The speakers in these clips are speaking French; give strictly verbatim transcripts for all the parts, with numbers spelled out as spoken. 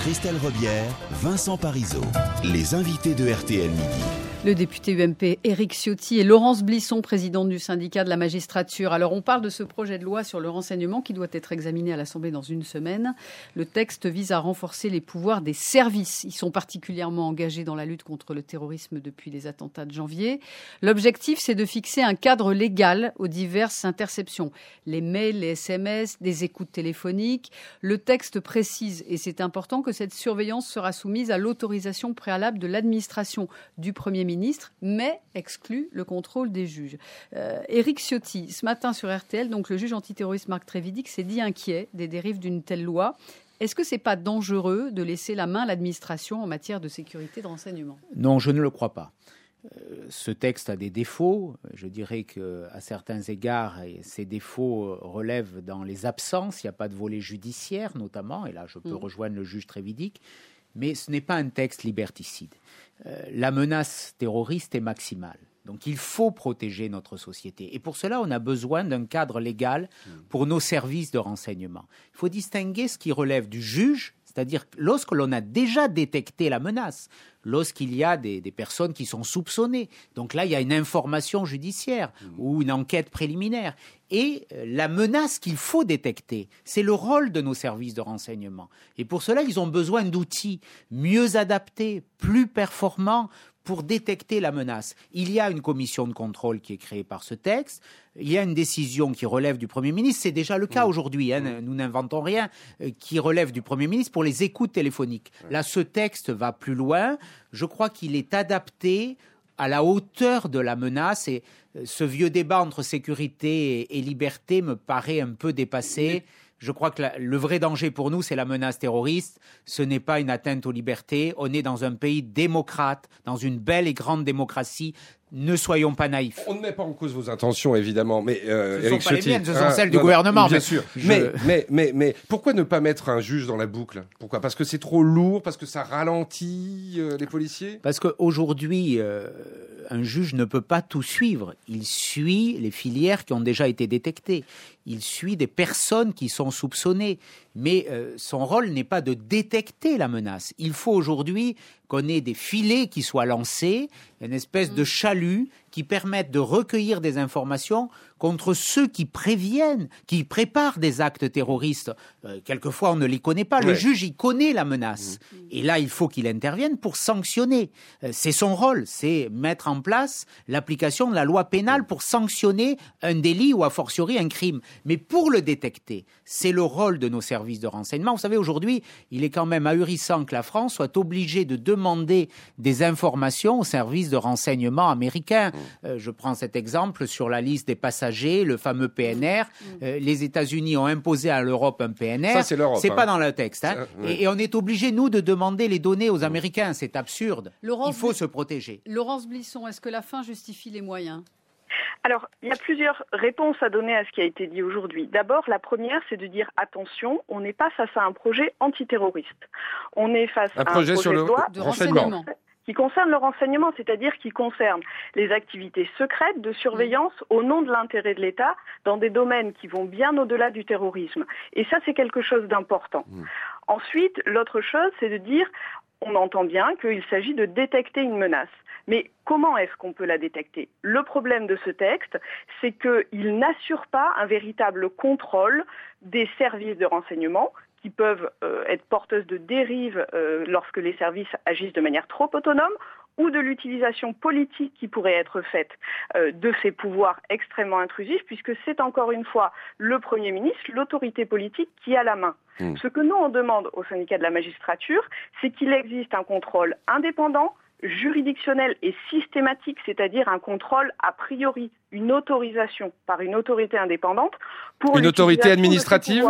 Christelle Robière, Vincent Parisot. Les invités de R T L Midi. Le député U M P Éric Ciotti et Laurence Blisson, présidente du syndicat de la magistrature. Alors on parle de ce projet de loi sur le renseignement qui doit être examiné à l'Assemblée dans une semaine. Le texte vise à renforcer les pouvoirs des services. Ils sont particulièrement engagés dans la lutte contre le terrorisme depuis les attentats de janvier. L'objectif, c'est de fixer un cadre légal aux diverses interceptions. Les mails, les S M S, des écoutes téléphoniques. Le texte précise, et c'est important, que cette surveillance sera soumise à l'autorisation préalable de l'administration du Premier ministre, mais exclut le contrôle des juges. Euh, Éric Ciotti, ce matin sur R T L, donc le juge antiterroriste Marc Trévidic s'est dit inquiet des dérives d'une telle loi. Est-ce que ce n'est pas dangereux de laisser la main à l'administration en matière de sécurité de renseignement ? Non, je ne le crois pas. Euh, ce texte a des défauts. Je dirais qu'à certains égards, ces défauts relèvent dans les absences. Il n'y a pas de volet judiciaire, notamment. Et là, je peux mmh. rejoindre le juge Trévidic. Mais ce n'est pas un texte liberticide. Euh, la menace terroriste est maximale. Donc il faut protéger notre société. Et pour cela, on a besoin d'un cadre légal pour nos services de renseignement. Il faut distinguer ce qui relève du juge, c'est-à-dire lorsque l'on a déjà détecté la menace, lorsqu'il y a des, des personnes qui sont soupçonnées. Donc là, il y a une information judiciaire mmh. ou une enquête préliminaire. Et la menace qu'il faut détecter, c'est le rôle de nos services de renseignement. Et pour cela, ils ont besoin d'outils mieux adaptés, plus performants pour détecter la menace. Il y a une commission de contrôle qui est créée par ce texte. Il y a une décision qui relève du Premier ministre. C'est déjà le cas mmh. aujourd'hui. Hein, mmh. Nous n'inventons rien euh, qui relève du Premier ministre pour les écoutes téléphoniques. Mmh. Là, ce texte va plus loin. Je crois qu'il est adapté à la hauteur de la menace. Et euh, ce vieux débat entre sécurité et, et liberté me paraît un peu dépassé. Mmh. Je crois que la, le vrai danger pour nous, c'est la menace terroriste. Ce n'est pas une atteinte aux libertés. On est dans un pays démocrate, dans une belle et grande démocratie. Ne soyons pas naïfs. On ne met pas en cause vos intentions, évidemment, mais euh, ce Éric sont pas Ciotti, les miennes, ce sont hein, celles non, du non, gouvernement. Bien mais sûr. Je... Mais, mais, mais, mais pourquoi ne pas mettre un juge dans la boucle ? Pourquoi ? Parce que c'est trop lourd, parce que ça ralentit euh, les policiers ? Parce qu'aujourd'hui, euh, un juge ne peut pas tout suivre. Il suit les filières qui ont déjà été détectées. Il suit des personnes qui sont soupçonnées. Mais euh, son rôle n'est pas de détecter la menace. Il faut aujourd'hui qu'on ait des filets qui soient lancés, une espèce mmh. de chalut qui permettent de recueillir des informations contre ceux qui préviennent, qui préparent des actes terroristes. Euh, quelquefois, on ne les connaît pas. Ouais. Le juge, il connaît la menace. Mmh. Et là, il faut qu'il intervienne pour sanctionner. Euh, c'est son rôle, c'est mettre en place l'application de la loi pénale pour sanctionner un délit ou a fortiori un crime. Mais pour le détecter, c'est le rôle de nos services de renseignement. Vous savez, aujourd'hui, il est quand même ahurissant que la France soit obligée de demander des informations aux services de renseignement américains. Mmh. Euh, je prends cet exemple sur la liste des passagers, le fameux P N R. Mmh. Euh, les États-Unis ont imposé à l'Europe un P N R. Ça, c'est l'Europe. C'est hein. pas dans le texte. Hein. Ça, ouais. et, et on est obligé, nous, de demander les données aux Américains. C'est absurde. Laurence il faut Bl- se protéger. Laurence Blisson, est-ce que la fin justifie les moyens ? Alors, il y a plusieurs réponses à donner à ce qui a été dit aujourd'hui. D'abord, la première, c'est de dire attention, on n'est pas face à un projet antiterroriste. On est face un à projet un projet sur le de loi de renseignement qui concerne le renseignement, c'est-à-dire qui concerne les activités secrètes de surveillance mmh. au nom de l'intérêt de l'État dans des domaines qui vont bien au-delà du terrorisme. Et ça, c'est quelque chose d'important. Mmh. Ensuite, l'autre chose, c'est de dire, on entend bien qu'il s'agit de détecter une menace. Mais comment est-ce qu'on peut la détecter ? Le problème de ce texte, c'est qu'il n'assure pas un véritable contrôle des services de renseignement qui peuvent euh, être porteuses de dérives euh, lorsque les services agissent de manière trop autonome ou de l'utilisation politique qui pourrait être faite euh, de ces pouvoirs extrêmement intrusifs, puisque c'est encore une fois le Premier ministre, l'autorité politique qui a la main. Mmh. Ce que nous, on demande au syndicat de la magistrature, c'est qu'il existe un contrôle indépendant, juridictionnel et systématique, c'est-à-dire un contrôle a priori, une autorisation par une autorité indépendante pour une autorité administrative.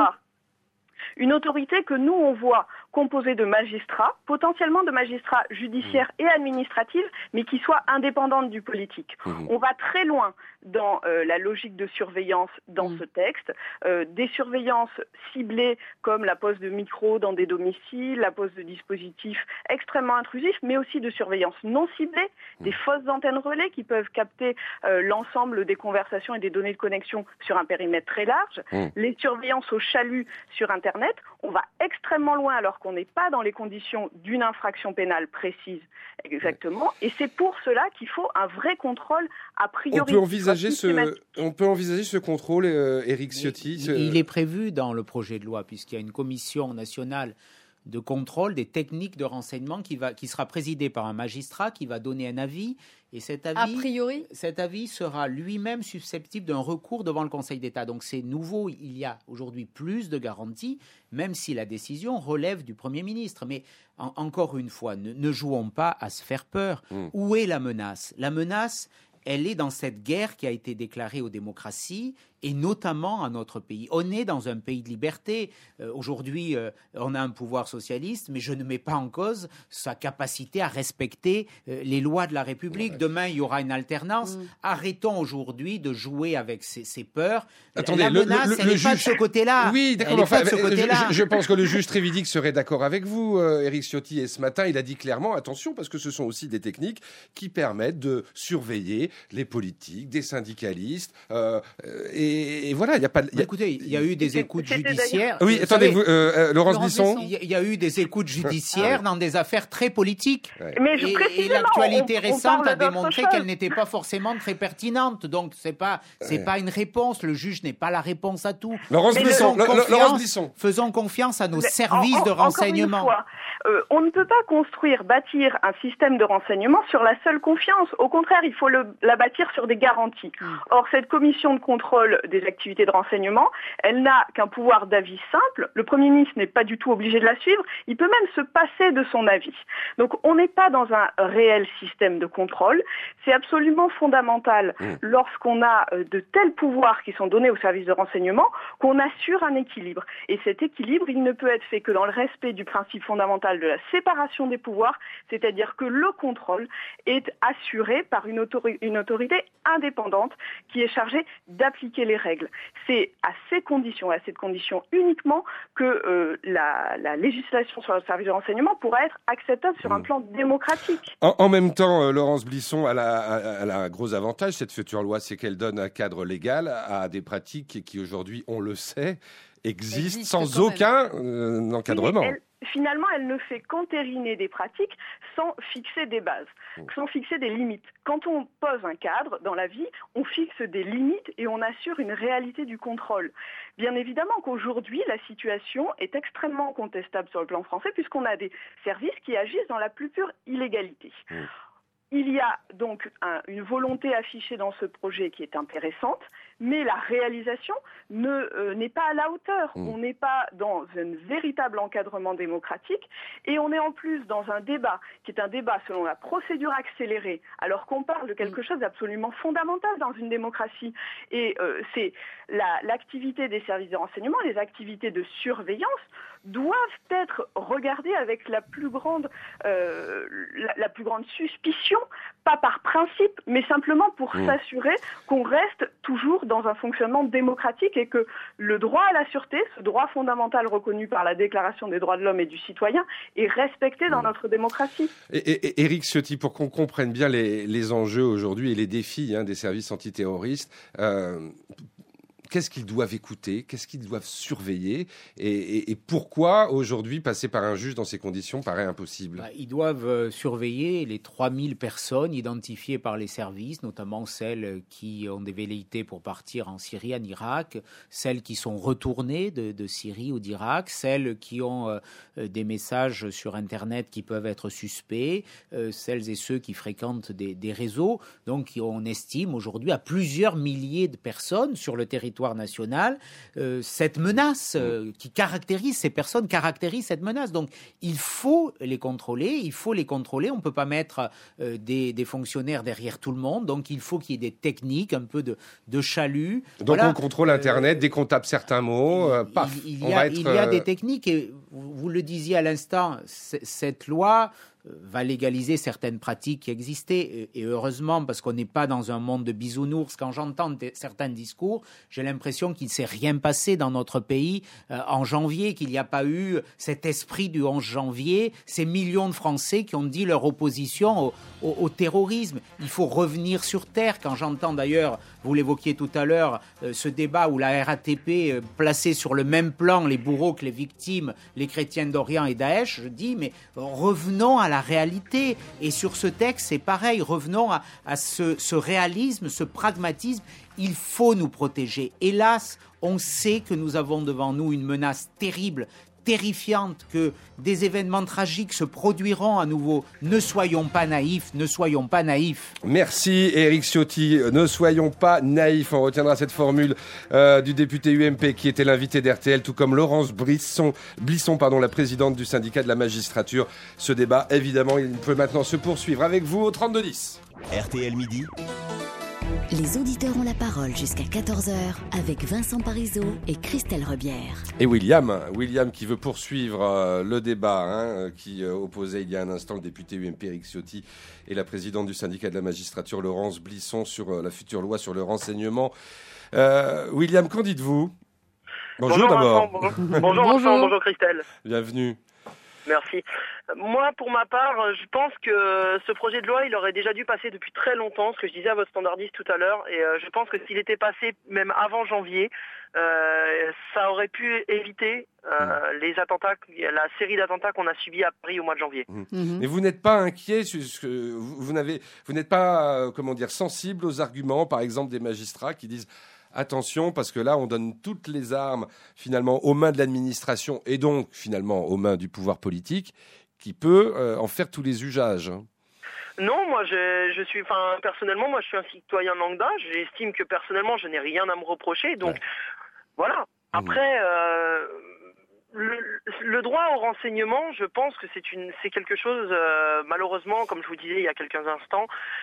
Une autorité que nous, on voit composée de magistrats, potentiellement de magistrats judiciaires et administratifs, mais qui soient indépendantes du politique. Mmh. On va très loin dans euh, la logique de surveillance dans mmh. ce texte. Euh, des surveillances ciblées comme la pose de micros dans des domiciles, la pose de dispositifs extrêmement intrusifs, mais aussi de surveillance non ciblée, mmh. des fausses antennes relais qui peuvent capter euh, l'ensemble des conversations et des données de connexion sur un périmètre très large, mmh. les surveillances au chalut sur Internet. On va extrêmement loin alors alors qu'on n'est pas dans les conditions d'une infraction pénale précise exactement. Et c'est pour cela qu'il faut un vrai contrôle a priori. On peut envisager ce, on peut envisager ce contrôle, euh, Éric Ciotti. Ce... Il est prévu dans le projet de loi, puisqu'il y a une commission nationale de contrôle des techniques de renseignement qui, va, qui sera présidée par un magistrat qui va donner un avis. Et cet avis, a priori, cet avis sera lui-même susceptible d'un recours devant le Conseil d'État. Donc c'est nouveau, il y a aujourd'hui plus de garanties, même si la décision relève du Premier ministre. Mais en, encore une fois, ne, ne jouons pas à se faire peur. Mmh. Où est la menace ? La menace, elle est dans cette guerre qui a été déclarée aux démocraties et notamment à notre pays. On est dans un pays de liberté. Euh, aujourd'hui, euh, on a un pouvoir socialiste, mais je ne mets pas en cause sa capacité à respecter euh, les lois de la République. Ouais. Demain, il y aura une alternance. Mmh. Arrêtons aujourd'hui de jouer avec ces, ces peurs. Attendez, la menace, le, le, elle n'est juge... pas de ce côté-là. Oui, d'accord. Enfin, je, je pense que le juge Trévidic serait d'accord avec vous, euh, Éric Ciotti. Et ce matin, il a dit clairement, attention, parce que ce sont aussi des techniques qui permettent de surveiller les politiques, des syndicalistes, euh, et Et, et voilà, il y a pas. Y a... Écoutez, il y a eu des écoutes judiciaires. Oui, attendez, vous, euh, euh, Laurence, Laurence Bisson. Il y a eu des écoutes judiciaires ah, dans des affaires très politiques. Ouais. Mais je et, et l'actualité on, récente on a démontré qu'elle n'était pas forcément très pertinente. Donc c'est pas, c'est ouais. pas une réponse. Le juge n'est pas la réponse à tout. Laurence Bisson. Laurence Bisson. Faisons confiance à nos mais services en, en, de renseignement. Fois, euh, on ne peut pas construire, bâtir un système de renseignement sur la seule confiance. Au contraire, il faut le, la bâtir sur des garanties. Mm. Or, cette commission de contrôle des activités de renseignement, elle n'a qu'un pouvoir d'avis simple. Le Premier ministre n'est pas du tout obligé de la suivre. Il peut même se passer de son avis. Donc, on n'est pas dans un réel système de contrôle. C'est absolument fondamental, mmh. lorsqu'on a de tels pouvoirs qui sont donnés aux services de renseignement, qu'on assure un équilibre. Et cet équilibre, il ne peut être fait que dans le respect du principe fondamental de la séparation des pouvoirs, c'est-à-dire que le contrôle est assuré par une, autori- une autorité indépendante qui est chargée d'appliquer les règles. C'est à ces conditions, à cette condition uniquement que euh, la, la législation sur le service de renseignement pourra être acceptable sur un plan démocratique. En, en même temps, euh, Laurence Bisson, elle a, elle a un gros avantage, cette future loi, c'est qu'elle donne un cadre légal à des pratiques qui aujourd'hui, on le sait, existent Existe sans aucun euh, encadrement. Elle, finalement, elle ne fait qu'entériner des pratiques sans fixer des bases, sans fixer des limites. Quand on pose un cadre dans la vie, on fixe des limites et on assure une réalité du contrôle. Bien évidemment qu'aujourd'hui, la situation est extrêmement contestable sur le plan français puisqu'on a des services qui agissent dans la plus pure illégalité. Mmh. Il y a donc un, une volonté affichée dans ce projet qui est intéressante, mais la réalisation ne, euh, n'est pas à la hauteur. Mmh. On n'est pas dans un véritable encadrement démocratique et on est en plus dans un débat qui est un débat selon la procédure accélérée, alors qu'on parle de quelque chose d'absolument fondamental dans une démocratie. Et euh, c'est la, l'activité des services de renseignement, les activités de surveillance doivent être regardées avec la plus grande, euh, la, la plus grande suspicion, pas par principe, mais simplement pour mmh. s'assurer qu'on reste toujours dans un fonctionnement démocratique et que le droit à la sûreté, ce droit fondamental reconnu par la Déclaration des droits de l'homme et du citoyen, est respecté dans mmh. notre démocratie. Et, et, et Éric Ciotti, pour qu'on comprenne bien les, les enjeux aujourd'hui et les défis hein, des services antiterroristes, euh, qu'est-ce qu'ils doivent écouter, qu'est-ce qu'ils doivent surveiller et, et, et pourquoi aujourd'hui passer par un juge dans ces conditions paraît impossible ? Bah, ils doivent euh, surveiller les trois mille personnes identifiées par les services, notamment celles qui ont des velléités pour partir en Syrie, en Irak, celles qui sont retournées de, de Syrie ou d'Irak, celles qui ont euh, des messages sur Internet qui peuvent être suspects, euh, celles et ceux qui fréquentent des, des réseaux. Donc on estime aujourd'hui à plusieurs milliers de personnes sur le territoire national, euh, cette menace euh, qui caractérise ces personnes, caractérise cette menace. Donc, il faut les contrôler, il faut les contrôler. On ne peut pas mettre euh, des, des fonctionnaires derrière tout le monde. Donc, il faut qu'il y ait des techniques, un peu de, de chalut. Donc, voilà. On contrôle Internet, euh, dès qu'on tape certains mots, euh, paf, il, il, on y a, va être... il y a des techniques, et vous, vous le disiez à l'instant, c- cette loi va légaliser certaines pratiques qui existaient. Et heureusement, parce qu'on n'est pas dans un monde de bisounours. Quand j'entends t- certains discours, j'ai l'impression qu'il ne s'est rien passé dans notre pays euh, en janvier, qu'il n'y a pas eu cet esprit du onze janvier, ces millions de Français qui ont dit leur opposition au, au, au terrorisme. Il faut revenir sur terre. Quand j'entends d'ailleurs, vous l'évoquiez tout à l'heure, euh, ce débat où la R A T P euh, plaçait sur le même plan les bourreaux que les victimes, les chrétiens d'Orient et Daesh, je dis, mais revenons à la réalité. Et sur ce texte, c'est pareil, revenons à, à ce, ce réalisme, ce pragmatisme. Il faut nous protéger. Hélas, on sait que nous avons devant nous une menace terrible, terrifiante, que des événements tragiques se produiront à nouveau. Ne soyons pas naïfs, ne soyons pas naïfs. Merci Éric Ciotti. Ne soyons pas naïfs. On retiendra cette formule euh, du député U M P qui était l'invité d'R T L, tout comme Laurence Blisson, Blisson pardon, la présidente du syndicat de la magistrature. Ce débat, évidemment, il peut maintenant se poursuivre avec vous au trente-deux dix. R T L Midi. Les auditeurs ont la parole jusqu'à quatorze heures avec Vincent Parisot et Christelle Rebière. Et William, William qui veut poursuivre euh, le débat, hein, qui euh, opposait il y a un instant le député U M P Éric Ciotti et la présidente du syndicat de la magistrature Laurence Blisson sur euh, la future loi sur le renseignement. Euh, William, qu'en dites-vous ? Bonjour, bonjour d'abord. Vincent, bonjour, bonjour, Vincent, bonjour Christelle. Bienvenue. Merci. Moi, pour ma part, je pense que ce projet de loi, il aurait déjà dû passer depuis très longtemps, ce que je disais à votre standardiste tout à l'heure, et euh, je pense que s'il était passé même avant janvier, euh, ça aurait pu éviter euh, mmh. les attentats, la série d'attentats qu'on a subis à Paris au mois de janvier. Mmh. Mmh. Mais vous n'êtes pas inquiet, vous, vous, n'avez, vous n'êtes pas, euh, comment dire, sensible aux arguments, par exemple, des magistrats qui disent attention, parce que là, on donne toutes les armes, finalement, aux mains de l'administration et donc, finalement, aux mains du pouvoir politique, qui peut euh, en faire tous les usages. Non, moi, je, je suis, enfin, personnellement, moi, je suis un citoyen lambda. J'estime que, personnellement, je n'ai rien à me reprocher. Donc, ouais. Voilà. Après, mmh. euh, le, le droit au renseignement, je pense que c'est une, c'est quelque chose, euh, malheureusement, comme je vous disais il y a quelques instants,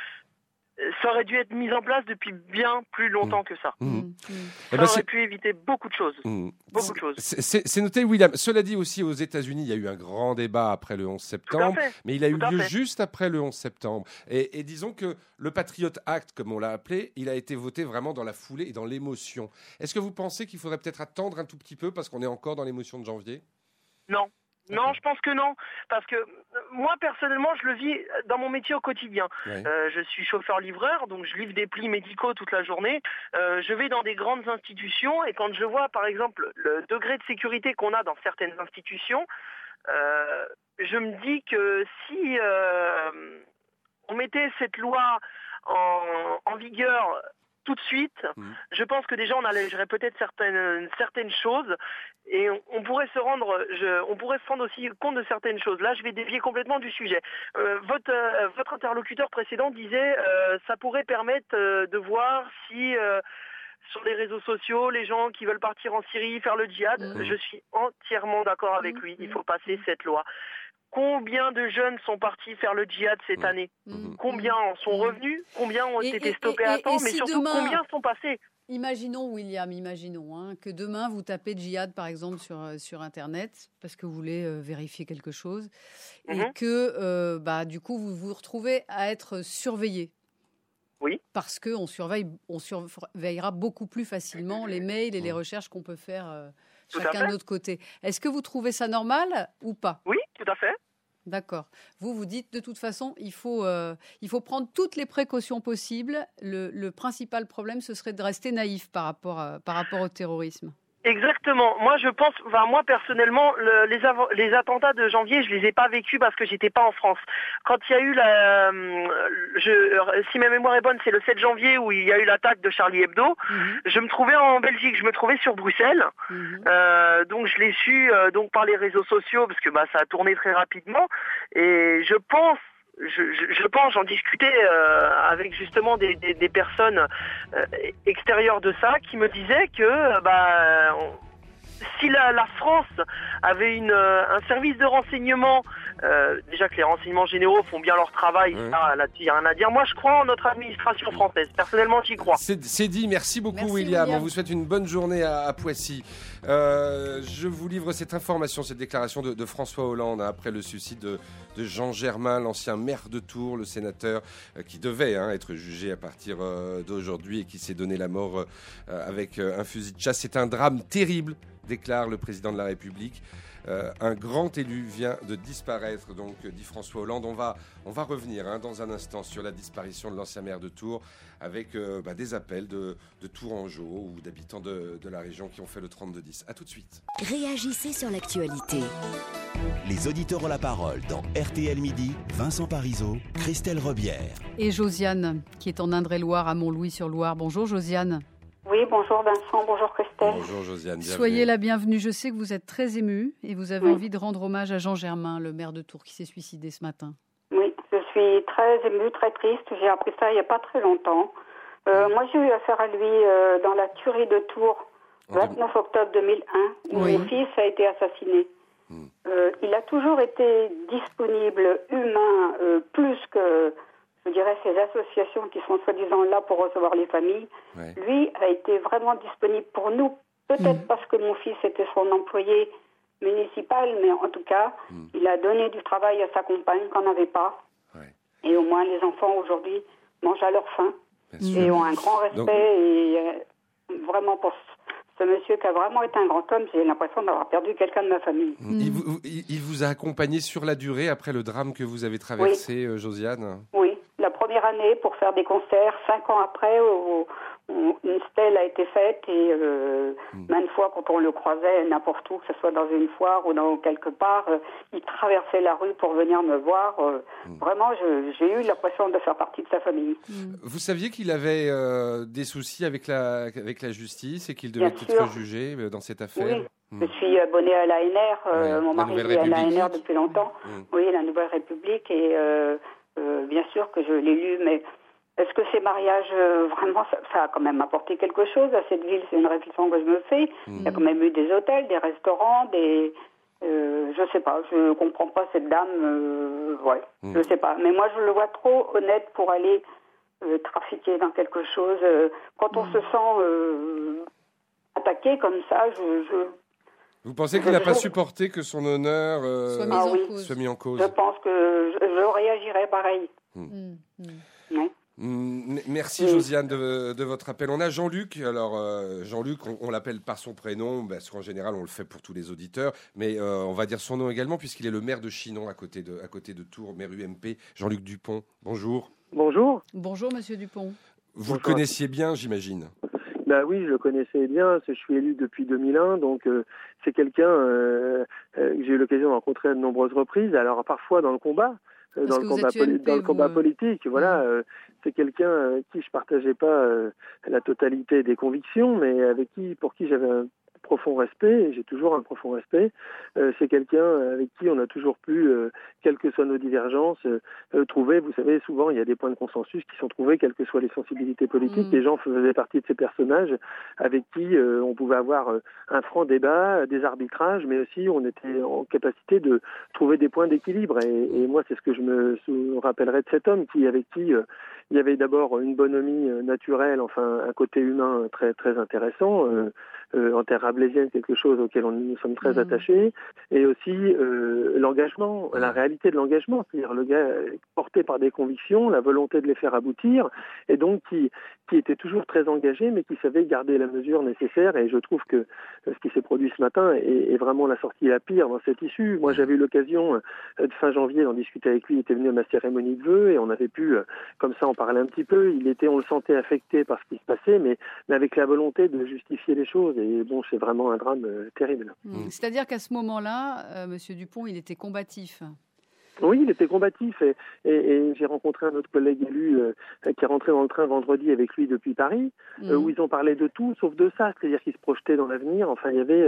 ça aurait dû être mis en place depuis bien plus longtemps mmh. que ça. Mmh. Mmh. Ça eh ben aurait pu éviter beaucoup de choses. Mmh. Beaucoup de choses. C'est, c'est, c'est noté, William. Cela dit aussi, aux États-Unis, il y a eu un grand débat après le onze septembre, mais il a eu lieu juste après le onze septembre. Et, et disons que le Patriot Act, comme on l'a appelé, il a été voté vraiment dans la foulée et dans l'émotion. Est-ce que vous pensez qu'il faudrait peut-être attendre un tout petit peu parce qu'on est encore dans l'émotion de janvier ? Non. Non, je pense que non, parce que moi personnellement, je le vis dans mon métier au quotidien. Ouais. Euh, je suis chauffeur-livreur, donc je livre des plis médicaux toute la journée. Euh, je vais dans des grandes institutions et quand je vois, par exemple, le degré de sécurité qu'on a dans certaines institutions, euh, je me dis que si euh, on mettait cette loi en, en vigueur tout de suite, mmh. je pense que déjà on allégerait peut-être certaines certaines choses et on, on pourrait se rendre, je, on pourrait se rendre aussi compte de certaines choses. Là, je vais dévier complètement du sujet. Euh, votre euh, votre interlocuteur précédent disait, euh, ça pourrait permettre euh, de voir si euh, sur les réseaux sociaux, les gens qui veulent partir en Syrie, faire le djihad. Mmh. Je suis entièrement d'accord avec lui. Il faut passer cette loi. Combien de jeunes sont partis faire le djihad cette mmh. année ? mmh. Combien en sont revenus ? Combien ont et, été stoppés et, et, à temps ? Mais si surtout, demain, combien sont passés ? Imaginons, William, imaginons hein, que demain, vous tapez djihad, par exemple, sur, sur Internet, parce que vous voulez euh, vérifier quelque chose, mmh. et que, euh, bah, du coup, vous vous retrouvez à être surveillé. Oui. Parce qu'on surveille, on surveillera beaucoup plus facilement les mails et les recherches qu'on peut faire euh, chacun de notre côté. Est-ce que vous trouvez ça normal ou pas ? Oui, tout à fait. D'accord. Vous, vous dites, de toute façon, il faut, euh, il faut prendre toutes les précautions possibles. Le, le principal problème, ce serait de rester naïf par rapport, à, par rapport au terrorisme. Exactement. Moi, je pense, enfin, moi, personnellement, le, les, av- les attentats de janvier, je les ai pas vécus parce que j'étais pas en France. Quand il y a eu la, je, si ma mémoire est bonne, c'est le sept janvier où il y a eu l'attaque de Charlie Hebdo. Mm-hmm. Je me trouvais en Belgique, je me trouvais sur Bruxelles. Mm-hmm. Euh, donc, je l'ai su, euh, donc, par les réseaux sociaux parce que, bah, ça a tourné très rapidement. Et je pense, Je, je, je pense, j'en discutais euh, avec justement des, des, des personnes euh, extérieures de ça qui me disaient que bah, on, si la, la France avait une, un service de renseignement euh, déjà que les renseignements généraux font bien leur travail, Ouais. ça, là-dessus, il n'y a rien à dire. Moi, je crois en notre administration française. Personnellement, j'y crois. C'est c'est dit, merci beaucoup Merci, William. William. On vous souhaite une bonne journée à, à Poissy. Euh, je vous livre cette information, cette déclaration de, de François Hollande hein, après le suicide de, de Jean Germain, l'ancien maire de Tours, le sénateur euh, qui devait hein, être jugé à partir euh, d'aujourd'hui et qui s'est donné la mort euh, avec euh, un fusil de chasse. C'est un drame terrible, déclare le président de la République. Euh, un grand élu vient de disparaître, donc dit François Hollande. On va, on va revenir hein, dans un instant sur la disparition de l'ancien maire de Tours avec euh, bah, des appels de, de Tourangeau ou d'habitants de, de la région qui ont fait le trente-deux dix. A tout de suite. Réagissez sur l'actualité. Les auditeurs ont la parole dans R T L Midi. Vincent Parisot, Christelle Rebière. Et Josiane, qui est en Indre-et-Loire, à Montlouis-sur-Loire. Bonjour Josiane. Oui, bonjour Vincent, bonjour Christelle. Bonjour Josiane, bienvenue. Soyez la bienvenue. Je sais que vous êtes très émue et vous avez Oui. envie de rendre hommage à Jean Germain, le maire de Tours, qui s'est suicidé ce matin. Oui, je suis très émue, très triste. J'ai appris ça il n'y a pas très longtemps. Euh, moi, j'ai eu affaire à lui euh, dans la tuerie de Tours, vingt-neuf octobre deux mille un, où Oui. mon fils a été assassiné. Mm. Euh, il a toujours été disponible, humain, euh, plus que, je dirais, ces associations qui sont soi-disant là pour recevoir les familles. Ouais. Lui a été vraiment disponible pour nous, peut-être Mm. parce que mon fils était son employé municipal, mais en tout cas, Mm. il a donné du travail à sa compagne qu'on n'avait pas. Ouais. Et au moins, les enfants aujourd'hui mangent à leur faim Bien sûr. et ont un grand respect. Donc- Et euh, vraiment, pour ce, ce monsieur qui a vraiment été un grand homme, j'ai l'impression d'avoir perdu quelqu'un de ma famille. Mm. Il, vous, il, il vous a accompagné sur la durée après le drame que vous avez traversé, euh, Josiane. Oui, la première année pour faire des concerts, cinq ans après, où, où une stèle a été faite et euh, Mm. maintes fois quand on le croisait n'importe où, que ce soit dans une foire ou dans quelque part, euh, il traversait la rue pour venir me voir. euh, Mm. Vraiment, je- j'ai eu l'impression de faire partie de sa famille. Vous saviez qu'il avait euh, des soucis avec la, avec la justice et qu'il devait Bien être sûr. jugé euh, dans cette affaire. Oui, Mm. je suis abonnée à l'A N R, euh, Ouais, mon la mari Nouvelle est à l'A N R République. depuis longtemps. Mm. Oui, la Nouvelle République, et euh, euh, bien sûr que je l'ai lu, mais est-ce que ces mariages, euh, vraiment, ça, ça a quand même apporté quelque chose à cette ville? C'est une réflexion que je me fais. Il y a quand même eu des hôtels, des restaurants, des... Euh, je sais pas, je comprends pas cette dame, euh, ouais, Mm. je sais pas. Mais moi, je le vois trop honnête pour aller euh, trafiquer dans quelque chose. Euh, quand on se sent euh, attaqué comme ça, je... je Vous pensez qu'il n'a pas supporté que son honneur euh, Soit mis Ah en oui. cause. soit mis en cause? Je pense que je, je réagirais pareil. Mm, mm. Oui. Mm, Merci Oui. Josiane de, de votre appel. On a Jean-Luc. Alors euh, Jean-Luc, on, on l'appelle par son prénom parce qu'en général on le fait pour tous les auditeurs, mais euh, on va dire son nom également puisqu'il est le maire de Chinon à côté de, à côté de Tours, maire U M P. Jean-Luc Dupont. Bonjour. Bonjour. Bonjour Monsieur Dupont. Vous le Bonjour. connaissiez bien, j'imagine. Bah oui, je le connaissais bien. Je suis élu depuis deux mille un, donc euh, c'est quelqu'un euh, euh, que j'ai eu l'occasion de rencontrer à de nombreuses reprises. Alors parfois dans le combat, euh, Parce dans que le vous combat, êtes U M P, dans le vous, combat euh, politique. Voilà, euh, c'est quelqu'un euh, qui je partageais pas euh, la totalité des convictions, mais avec qui, pour qui j'avais un profond respect, et j'ai toujours un profond respect. Euh, c'est quelqu'un avec qui on a toujours pu, euh, quelles que soient nos divergences, euh, euh, trouver, vous savez, souvent il y a des points de consensus qui sont trouvés, quelles que soient les sensibilités politiques. Mm. Les gens faisaient partie de ces personnages avec qui euh, on pouvait avoir euh, un franc débat, des arbitrages, mais aussi on était en capacité de trouver des points d'équilibre. Et, et moi, c'est ce que je me sou- rappellerai de cet homme qui, avec qui euh, il y avait d'abord une bonhomie euh, naturelle, enfin un côté humain très très intéressant. Euh, Euh, en terre rabelaisienne, quelque chose auquel on, nous sommes très Mmh. attachés, et aussi euh, l'engagement, la réalité de l'engagement, c'est-à-dire le gars euh, porté par des convictions, la volonté de les faire aboutir, et donc qui, qui était toujours très engagé, mais qui savait garder la mesure nécessaire, et je trouve que euh, ce qui s'est produit ce matin est, est vraiment la sortie la pire dans cette issue. Moi, j'avais eu l'occasion euh, de fin janvier d'en discuter avec lui, il était venu à ma cérémonie de vœux, et on avait pu, euh, comme ça, en parler un petit peu. Il était, on le sentait affecté par ce qui se passait, mais, mais avec la volonté de justifier les choses. Et bon, c'est vraiment un drame euh, terrible. Mm. C'est-à-dire qu'à ce moment-là, euh, Monsieur Dupont, il était combatif. Oui, il était combatif. Et, et, et j'ai rencontré un autre collègue élu euh, qui est rentré dans le train vendredi avec lui depuis Paris, Mm. euh, où ils ont parlé de tout sauf de ça. C'est-à-dire qu'ils se projetaient dans l'avenir. Enfin, il y avait euh,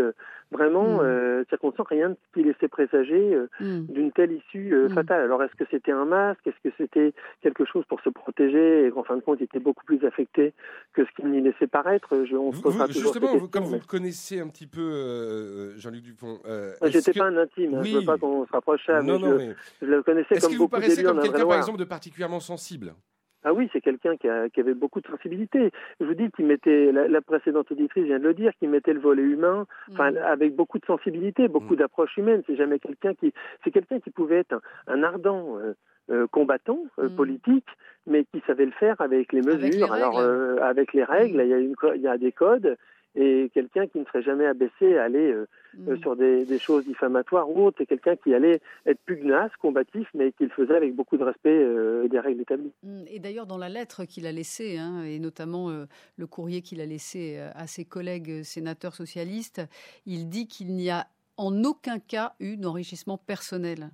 vraiment, mmh. euh, on sent rien de ce qui laissait présager euh, mmh. d'une telle issue euh, mmh. fatale. Alors, est-ce que c'était un masque? Est-ce que c'était quelque chose pour se protéger et qu'en fin de compte, il était beaucoup plus affecté que ce qu'il n'y laissait paraître? Je, on vous, se posera vous, toujours justement, ces vous, comme mais... vous le connaissez un petit peu, euh, Jean-Luc Dupont... Euh, J'étais que... pas un intime, hein, oui. je ne veux pas qu'on se rapproche à, non, mais, non, je, mais... je le connaissais est-ce comme que vous beaucoup paraissez d'élus comme en quelqu'un, Indre-et-Loire. par exemple, de particulièrement sensible? Ah oui, c'est quelqu'un qui, a, qui avait beaucoup de sensibilité. Je vous dis qu'il mettait, la, la précédente auditrice vient de le dire, qu'il mettait le volet humain, enfin, mmh. avec beaucoup de sensibilité, beaucoup mmh. d'approche humaine. C'est jamais quelqu'un qui, c'est quelqu'un qui pouvait être un, un ardent euh, euh, combattant euh, mmh. politique, mais qui savait le faire avec les mesures, avec les alors euh, avec les règles. Mmh. Il y a une, il y a des codes. Et quelqu'un qui ne serait jamais abaissé à aller euh, mmh. euh, sur des, des choses diffamatoires ou autres. C'est quelqu'un qui allait être pugnace, combatif, mais qui le faisait avec beaucoup de respect euh, des règles établies. Et d'ailleurs, dans la lettre qu'il a laissée, hein, et notamment euh, le courrier qu'il a laissé à ses collègues sénateurs socialistes, il dit qu'il n'y a en aucun cas eu d'enrichissement personnel.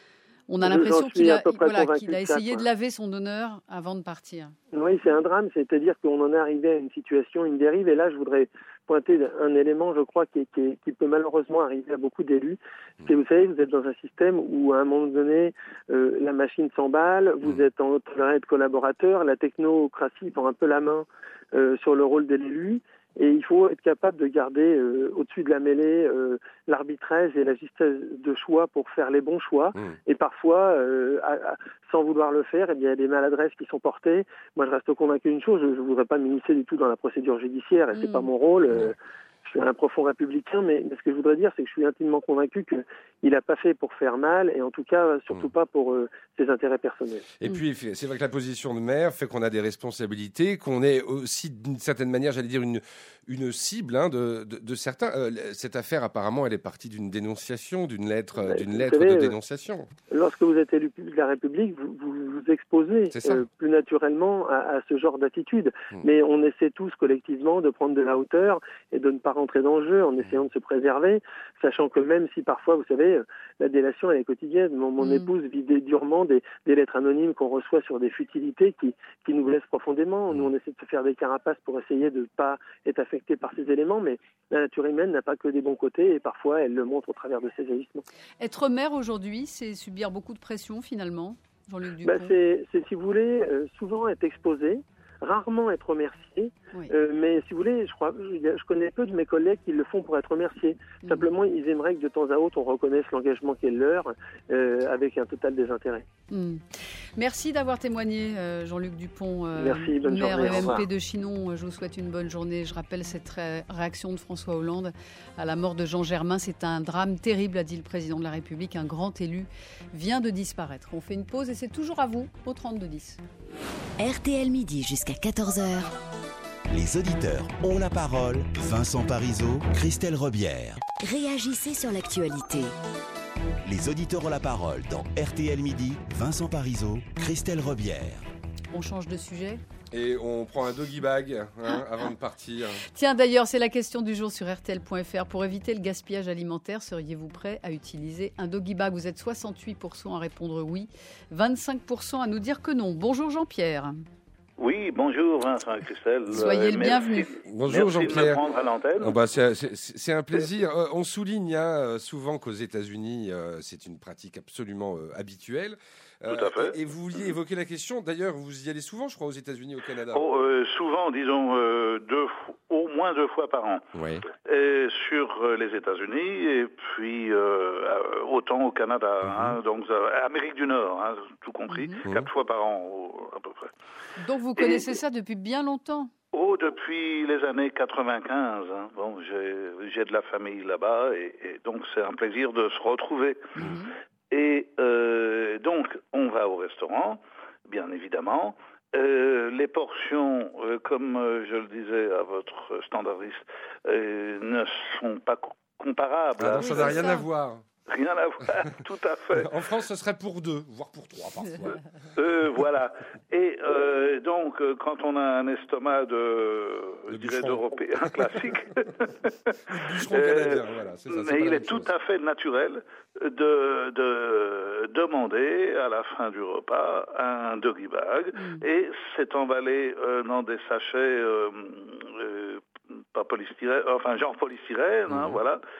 On a l'impression qu'il a, voilà, qu'il a essayé de, ça, de laver son honneur avant de partir. Oui, c'est un drame, c'est-à-dire qu'on en est arrivé à une situation, une dérive, et là je voudrais pointer un élément, je crois, qui, qui, qui peut malheureusement arriver à beaucoup d'élus. C'est que vous savez, vous êtes dans un système où à un moment donné, euh, la machine s'emballe, vous êtes en toléré de collaborateurs, la technocratie prend un peu la main euh, sur le rôle de l'élu. Et il faut être capable de garder euh, au-dessus de la mêlée euh, l'arbitrage et la justesse de choix pour faire les bons choix. Mmh. Et parfois, euh, à, à, sans vouloir le faire, eh bien, il y a des maladresses qui sont portées. Moi, je reste convaincu d'une chose, je ne voudrais pas m'immiscer du tout dans la procédure judiciaire, et mmh. c'est pas mon rôle. Euh, je suis un profond républicain, mais, mais ce que je voudrais dire, c'est que je suis intimement convaincu qu'il n'a pas fait pour faire mal, et en tout cas, surtout mmh. pas pour euh, ses intérêts personnels. Et mmh. puis, c'est vrai que la position de maire fait qu'on a des responsabilités, qu'on est aussi, d'une certaine manière, j'allais dire, une, une cible hein, de, de, de certains. Euh, cette affaire, apparemment, elle est partie d'une dénonciation, d'une lettre, euh, d'une lettre savez, de dénonciation. Lorsque vous êtes élu de la République, vous vous, vous exposez euh, plus naturellement à, à ce genre d'attitude. Mmh. Mais on essaie tous collectivement de prendre de la hauteur et de ne pas rentrer dans le jeu en essayant de se préserver, sachant que même si parfois, vous savez, la délation elle est quotidienne. Mon, mon mmh. épouse vit durement des, des lettres anonymes qu'on reçoit sur des futilités qui, qui nous blessent profondément. Mmh. Nous, on essaie de se faire des carapaces pour essayer de ne pas être affecté par ces éléments, mais la nature humaine n'a pas que des bons côtés et parfois elle le montre au travers de ses agissements. Être maire aujourd'hui, c'est subir beaucoup de pression finalement, Jean-Luc Dupont. Bah, c'est, c'est, si vous voulez, euh, souvent être exposé, rarement être remercié, oui. euh, mais si vous voulez, je crois, je, je connais peu de mes collègues qui le font pour être remerciés. Mmh. Simplement, ils aimeraient que de temps à autre, on reconnaisse l'engagement qui est le leur, euh, avec un total désintérêt. Mmh. Merci d'avoir témoigné, euh, Jean-Luc Dupont, euh, Merci, bonne maire journée, E M P de Chinon. Je vous souhaite une bonne journée. Je rappelle cette ré- réaction de François Hollande à la mort de Jean Germain. C'est un drame terrible, a dit le président de la République. Un grand élu vient de disparaître. On fait une pause et c'est toujours à vous, au trente-deux dix. R T L Midi jusqu'à quatorze heures. Les auditeurs ont la parole. Vincent Parisot, Christelle Rebière. Réagissez sur l'actualité. Les auditeurs ont la parole dans R T L Midi. Vincent Parisot, Christelle Rebière. On change de sujet ? Et on prend un doggy bag hein, avant de partir. Tiens, d'ailleurs, c'est la question du jour sur R T L point F R. Pour éviter le gaspillage alimentaire, seriez-vous prêt à utiliser un doggy bag ? Vous êtes soixante-huit pour cent à répondre oui, vingt-cinq pour cent à nous dire que non. Bonjour Jean-Pierre. Oui, bonjour Vincent et Christelle. Soyez le bienvenu. Bonjour Merci Jean-Pierre. de me prendre à l'antenne. Oh bah c'est, c'est, c'est un plaisir. Euh, on souligne hein, souvent qu'aux États-Unis, euh, c'est une pratique absolument euh, habituelle. Euh, Tout à fait. Et, et vous vouliez évoquer la question. D'ailleurs, vous y allez souvent, je crois, aux États-Unis, au Canada. Oh, euh, souvent, disons euh, deux, au moins deux fois par an. Oui. Et sur euh, les États-Unis et puis euh, autant au Canada, mm-hmm. hein, donc euh, Amérique du Nord, hein, tout compris, mm-hmm. quatre fois par an au, à peu près. Donc vous connaissez et, ça depuis bien longtemps ? Oh, depuis les années quatre-vingt-quinze. Hein. Bon, j'ai, j'ai de la famille là-bas et, et donc c'est un plaisir de se retrouver. Mm-hmm. Et euh, donc, on va au restaurant, bien évidemment. Euh, les portions, euh, comme euh, je le disais à votre standardiste, euh, ne sont pas co- comparables. Ah non, ça n'a rien à voir. Rien à voir, tout à fait. En France, ce serait pour deux, voire pour trois parfois. Euh, voilà. Et euh, donc, euh, quand on a un estomac de, je dirais, d'Européen classique, bûcheron canadien, voilà, c'est ça, c'est mais il est chose. tout à fait naturel de, de demander à la fin du repas un doggy bag, mm. et c'est emballé euh, dans des sachets euh, euh, pas polystyrène, enfin genre polystyrène, mm. hein, voilà.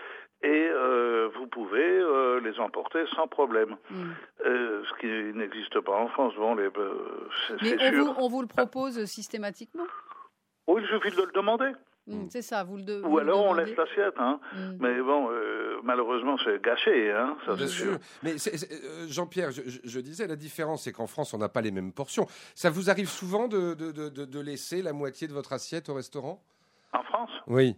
et euh, vous pouvez euh, les emporter sans problème. Mm. Euh, ce qui n'existe pas en France. Bon, les, euh, c'est, Mais c'est on sûr. vous, on vous le propose systématiquement? Oui, il suffit de le demander. Mm, c'est ça, vous le de, Ou vous alors le on demandez. laisse l'assiette. Hein. Mm. Mais bon, euh, malheureusement, c'est gâché. Hein, ça, Bien c'est sûr. sûr. Mais c'est- c'est- euh, Jean-Pierre, je, je- je disais, la différence, c'est qu'en France, on n'a pas les mêmes portions. Ça vous arrive souvent de, de, de, de- de laisser la moitié de votre assiette au restaurant? En France? Oui.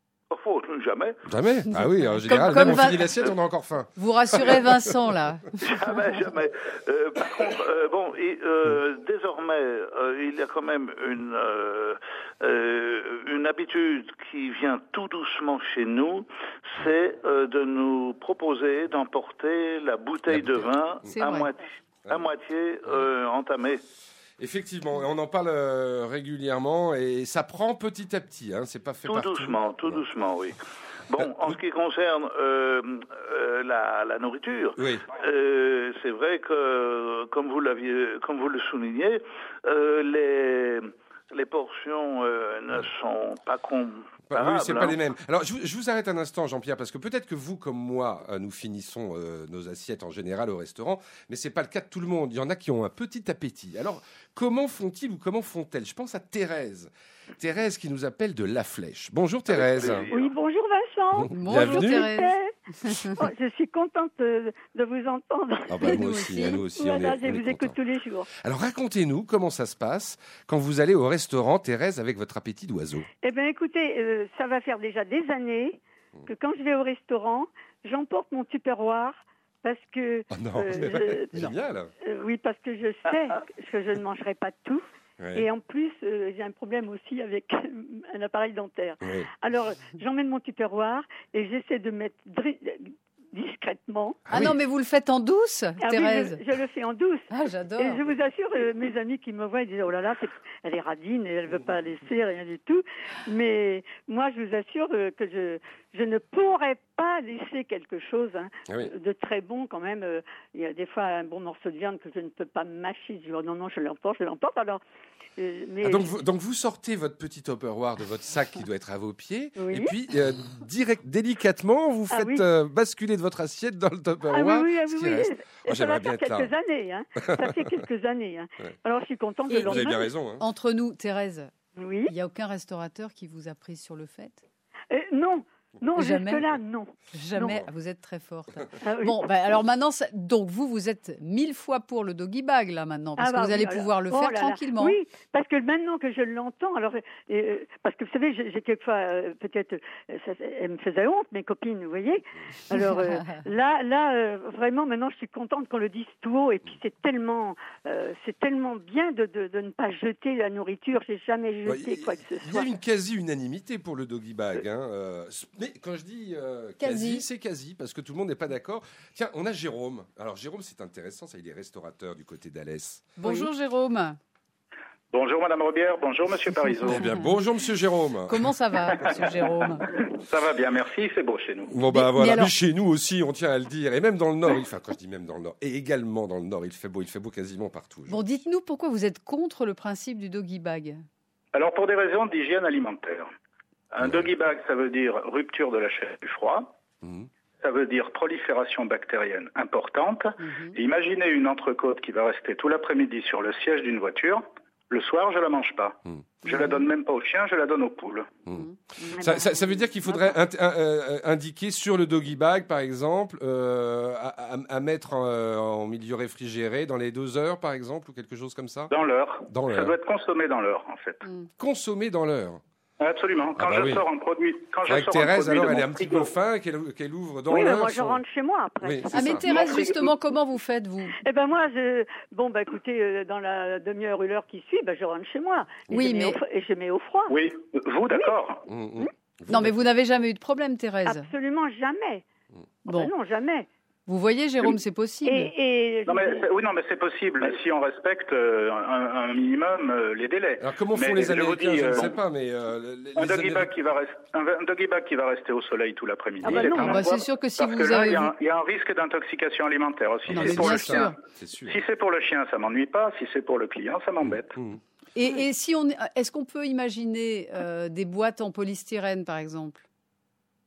Oh, jamais. Jamais? Ah oui, en général, comme même on va- finit l'assiette, on a encore faim. Vous rassurez Vincent, là. Jamais, jamais. Euh, par contre, euh, bon, et, euh, désormais, euh, il y a quand même une euh, euh, une habitude qui vient tout doucement chez nous, c'est euh, de nous proposer d'emporter la bouteille La de bouteille. vin C'est à vrai. moitié, à moitié euh, entamée. Effectivement, et on en parle euh, régulièrement et ça prend petit à petit. Hein, c'est pas fait Tout partout. doucement, tout Ouais. doucement, oui. Bon, en ce qui concerne euh, euh, la, la nourriture, Oui. euh, c'est vrai que, comme vous l'aviez, comme vous le soulignez, euh, les les portions euh, ne sont pas comparables. Bah oui, c'est pas hein. les mêmes. Alors, je, vous- je vous arrête un instant, Jean-Pierre, parce que peut-être que vous, comme moi, euh, nous finissons euh, nos assiettes en général au restaurant, mais c'est pas le cas de tout le monde. Il y en a qui ont un petit appétit. Alors, comment font-ils ou comment font-elles? Je pense à Thérèse. Thérèse qui nous appelle de La Flèche. Bonjour Thérèse. plaisir. Oui, bonjour Vincent. Bonjour Bienvenue. Thérèse. Oh, je suis contente de, de vous entendre. Ah bah, Et nous nous aussi, aussi. hein, nous aussi, Voilà, on est, je on est vous écoute contents. tous les jours. Alors, racontez-nous comment ça se passe quand vous allez au restaurant, Thérèse, avec votre appétit d'oiseau. Eh bien, écoutez, euh, ça va faire déjà des années que quand je vais au restaurant, j'emporte mon tupperware parce que Oh non, euh, je- génial. euh, oui, parce que je sais que je ne mangerai pas tout. Ouais. Et en plus, euh, j'ai un problème aussi avec un appareil dentaire. Ouais. Alors, j'emmène mon tupperware et j'essaie de mettre dri- discrètement. Ah oui. non, mais vous le faites en douce, Ah oui, Thérèse. je, je le fais en douce. Ah, j'adore. Et je vous assure, euh, mes amis qui me voient, ils disent oh là là, c'est- elle est radine et elle veut pas laisser rien du tout. Mais moi, je vous assure euh, que je je ne pourrais pas laisser quelque chose hein, Ah oui. de très bon quand même. Euh, Il y a des fois un bon morceau de viande que je ne peux pas mâcher. Je dis oh non non, je l'emporte, je l'emporte. Alors, euh, mais Ah, donc, vous, donc vous sortez votre petit Tupperware de votre sac qui doit être à vos pieds, Oui. et puis euh, direct, délicatement, vous Ah faites oui. euh, basculer de votre assiette dans le ah Tupperware oui oui, ah ce oui, qui oui. reste. Et Oh, ça j'aimerais va bien faire être là. quelques années. Hein. Ça fait quelques années. Hein. Ouais. Alors je suis contente Et le vous Vous avez lendemain. bien raison. Hein. Entre nous, Thérèse, Oui. il n'y a aucun restaurateur qui vous a prise sur le fait? Euh, non non Jamais. jusque là non. Jamais. Vous êtes très forte. Ah oui. Bon, bah, alors maintenant, ça- donc vous, vous êtes mille fois pour le doggy bag là maintenant, parce Ah bah que vous oui, allez alors- pouvoir le oh faire là là. tranquillement. Oui, parce que maintenant que je l'entends, alors euh, parce que vous savez, j'ai j'ai quelquefois euh, peut-être, euh, ça- elles me faisaient honte, mes copines, vous voyez. Alors euh, là, là, euh, vraiment, maintenant, je suis contente qu'on le dise tout haut. Et puis c'est tellement, euh, c'est tellement bien de, de, de ne pas jeter la nourriture. J'ai jamais Ouais, jeté Il quoi que ce il y a soit. une quasi-unanimité pour le doggy bag. Hein. euh, mais quand je dis euh, quasi, Quasi. c'est quasi, parce que tout le monde n'est pas d'accord. Tiens, on a Jérôme. Alors Jérôme, c'est intéressant, ça, il est restaurateur du côté d'Alès. Bonjour Jérôme. Bonjour Madame Robière, bonjour Monsieur Parisot. Eh bien, bonjour Monsieur Jérôme. Comment ça va, Monsieur Jérôme? Ça va bien, merci, c'est beau chez nous. Bon bah Mais- voilà, mais alors- mais chez nous aussi, on tient à le dire, et même dans le Nord, il- enfin quand je dis même dans le Nord, et également dans le Nord, il fait beau, il fait beau quasiment partout. Bon, dites-nous pourquoi vous êtes contre le principe du doggy bag? Alors pour des raisons d'hygiène alimentaire. Un doggy bag, ça veut dire rupture de la chaîne du froid. Mhm. Ça veut dire prolifération bactérienne importante. Mhm. Et imaginez une entrecôte qui va rester tout l'après-midi sur le siège d'une voiture. Le soir, je la mange pas. Mhm. Je la donne même pas aux chiens, je la donne aux poules. Mhm. Eh Ça, ben, ça- ça veut dire qu'il faudrait int- un- euh, indiquer sur le doggy bag, par exemple, euh, à, à- à mettre en, euh, en milieu réfrigéré dans les deux heures, par exemple, ou quelque chose comme ça. Dans l'heure. Dans Ça l'heure. doit être consommé dans l'heure, en fait. Consommer dans l'heure. Absolument. Quand Ah bah je oui. sors un produit, quand je Avec sors un Thérèse, produit alors, de elle est mon un petit frigo- peu fin, qu'elle qu'elle ouvre dans oui, mais l'heure. moi je son- rentre chez moi après. Oui, c'est Ah mais ça. Thérèse, Mon frigo- justement, comment vous faites vous? Eh ben moi, je... bon bah écoutez, euh, dans la demi-heure ou l'heure qui suit, ben je rentre chez moi. Et Oui, je mets mais- au f- et je mets au froid. Oui, vous d'accord. Mhm, mhm. Non, mais vous n'avez jamais eu de problème, Thérèse. Absolument jamais. Bon, Ben non, jamais. vous voyez, Jérôme, c'est possible. Et, et Non, mais c'est- oui, non, mais c'est possible si on respecte euh, un, un minimum euh, les délais. Alors comment font Mais les je vous Américains, dis, je ne euh, sais pas, mais euh, les, Un les doggy Américains- bag qui va rester, un, un doggy bag qui va rester au soleil tout l'après-midi. Ah bah non, c'est un Ah bah, poids- c'est sûr que si parce vous que là, avez il y, a vu- un- il y a un risque d'intoxication alimentaire aussi. Non, Si mais c'est pour bien le sûr. chien, C'est sûr. si c'est pour le chien, ça m'ennuie pas. Si c'est pour le client, ça m'embête. Mhm. Et, et si on, est-ce qu'on peut imaginer euh, des boîtes en polystyrène, par exemple?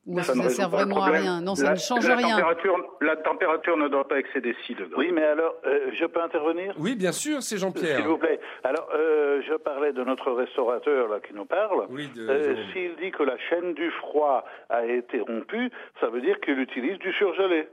Ou Ça ça ne ne résout sert pas le vraiment à problème. rien? Non, ça La- ne change la rien. Température, la température ne doit pas excéder six degrés. Oui, mais alors, euh, je peux intervenir? Oui, bien sûr, c'est Jean-Pierre. S'il vous plaît. Alors, euh, je parlais de notre restaurateur là qui nous parle. Oui, de Euh, Jérôme. S'il dit que la chaîne du froid a été rompue, ça veut dire qu'il utilise du surgelé.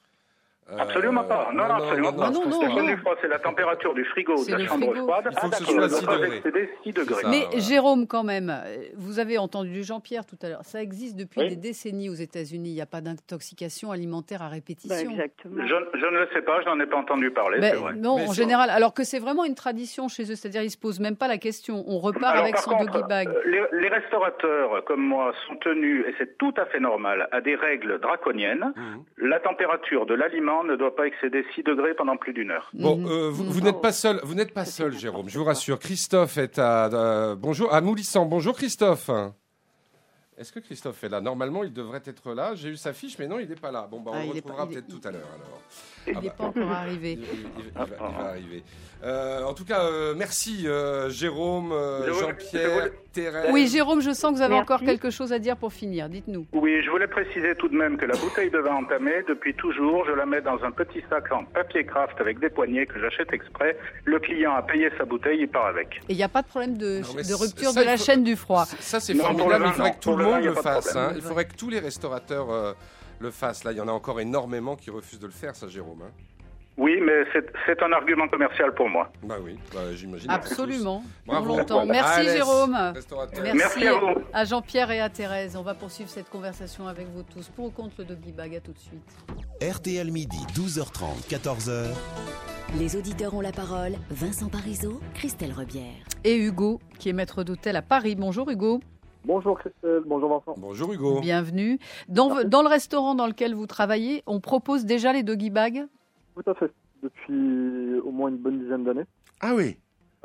Absolument pas. Non, non, absolument pas. non, non, la non. chaîne du froid, c'est la température du frigo C'est de la le chambre frigo. froide. Il faut que ce qui soit ne à doit six pas degrés. excéder six degrés. Ça, Mais voilà. Jérôme, quand même, euh, vous avez entendu Jean-Pierre tout à l'heure, ça existe depuis Oui. des décennies aux États-Unis. Il n'y a pas d'intoxication alimentaire à Bah, répétition. exactement. Je, je ne le sais pas, je n'en ai pas entendu parler, Mais c'est vrai. non, Mais en c'est- général, alors que c'est vraiment une tradition chez eux, c'est-à-dire ils se posent même pas la question. On repart Alors, avec par son contre, doggy bag. euh, les, les restaurateurs comme moi sont tenus, et c'est tout à fait normal, à des règles draconiennes. Mhm. La température de l'aliment ne doit pas excéder six degrés pendant plus d'une heure. Bon, Mhm. euh, vous, vous Mhm. n'êtes pas seul, vous n'êtes pas seul, Jérôme. Je vous rassure. Christophe est à euh, bonjour à Moulissan. Bonjour Christophe. Est-ce que Christophe est là? Normalement, il devrait être là. J'ai eu sa fiche, mais non, il n'est pas là. Bon, bah, on Ah, le il est pas- retrouvera il est- peut-être tout à l'heure. Alors, Il Ah n'est bah. pas encore arrivé. il, il- il- il va, il va arriver. Euh, en tout cas, euh, merci euh, Jérôme, euh, Je voulais- Jean-Pierre, je voulais- Thérèse. Oui, Jérôme, je sens que vous avez Merci. encore quelque chose à dire pour finir. Dites-nous. Oui, je voulais préciser tout de même que la bouteille de vin entamée, depuis toujours, je la mets dans un petit sac en papier craft avec des poignées que j'achète exprès. Le client a payé sa bouteille, il part avec. Et il n'y a pas de problème de, Non, mais de rupture ça, de il la faut- chaîne du froid. Ça, c'est Non, pour le formidable. vin, Il faudrait non. que tout Pour le le vin, monde y a le pas de fasse. problème. hein. Il faudrait que tous les restaurateurs euh, le fassent. Là, il y en a encore énormément qui refusent de le faire, ça, Jérôme. hein. Oui, mais c'est c'est un argument commercial pour moi. Bah oui, bah, j'imagine. Absolument. pour tous. Bravo. Pour longtemps. Merci Alès, Jérôme. restaurateur. Merci, Merci à vous. à Jean-Pierre et à Thérèse. On va poursuivre cette conversation avec vous tous. Pour ou contre le doggy bag, à tout de suite. R T L midi, douze heures trente, quatorze heures. Les auditeurs ont la parole. Vincent Parisot, Christelle Rebière. Et Hugo, qui est maître d'hôtel à Paris. Bonjour Hugo. Bonjour Christelle, bonjour Vincent. Bonjour Hugo. Bienvenue. Dans, dans le restaurant dans lequel vous travaillez, on propose déjà les doggy bags? Tout à fait, depuis au moins une bonne dizaine d'années. Ah oui.